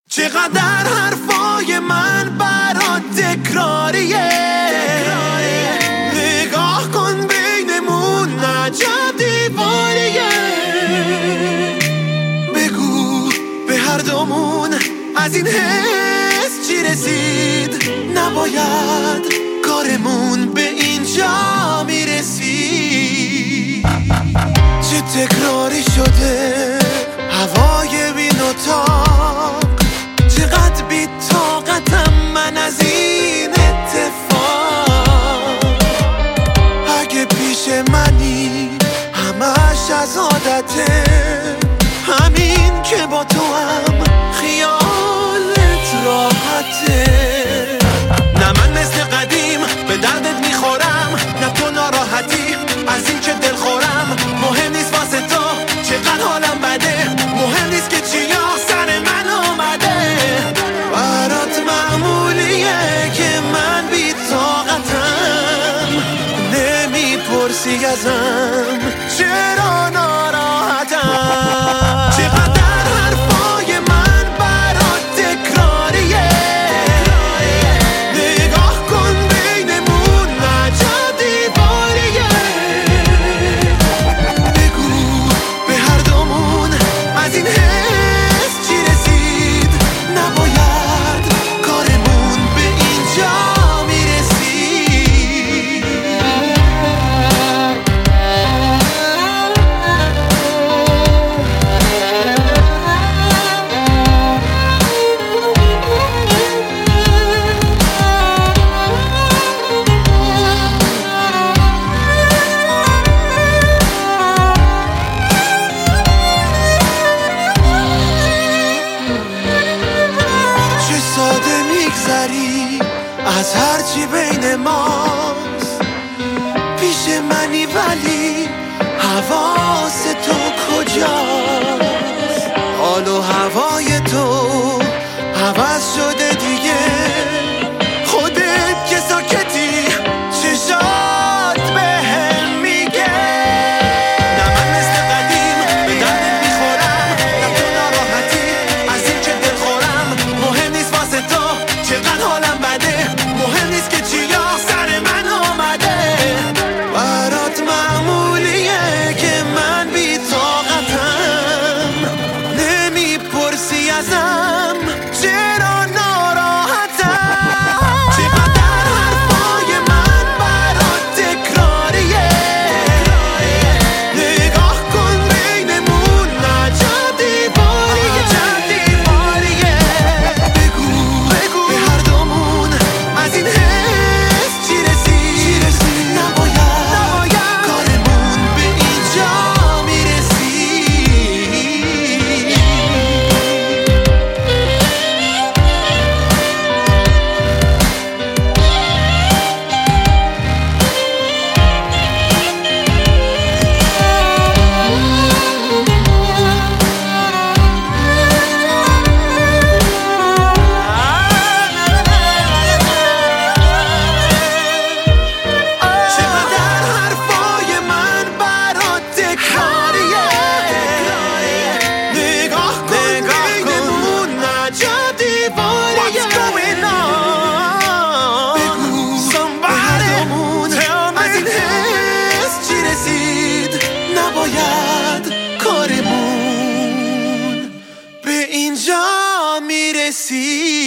چقدر حرفای من برات تکراریه. نگاه کن بینمون عجب دیواریه. بگو به هر دومون از این حس چی رسید. نباید کارمون به اینجا میرسید. چه تکراری شده هوای بی اتاق. چقدر بی طاقتم من از این اتفاق. اگه پیش منی همش از عادته، همین که با تو هم خیالت راحته. نه من مثل قدیم به دردت میخورم، نه تو ناراحتی از این که دل خورم. مهم نیست واسه تو چقدر حالم بده، مهم نیست که چیا سر من اومده. برات معمولیه که من بی طاقتم. نمیپرسی ازم چرا ناراحتم. چقدر حرفای من برات تکراریه. نگاه کن بینمون عجب دیواریه. بگو به هر دومون از این حس چی رسید. نباید کارمون به اینجا میرسید. چه ساده میگذری از هرچی بین ماست. پیش منی ولی حواس تو کجاست. حال و هوای تو عوض شده دیگه. خودت که ساکتی چشات بهم میگه. نه من مثل قدیم به دردت میخورم، نه تو ناراحتی از این که دل خورم. مهم نیست واسه تو چقدر حالم بده، مهم نیست که چیا سر من اومده. برات معمولیه که من بی طاقتم. نمیپرسی ازم چرا ناراحتم. چقدر حرفای من برات تکراریه. نگاه کن بینمون عجب دیواریه. بگو به هر دومون از این حس چی رسید. نباید کارمون به اینجا میرسید. چقدر حرفای من برات تکراریه. نگاه کن بینمون عجب دیواریه. بگو به هر دومون از این حس چی رسید. نباید کارمون به اینجا میرسید.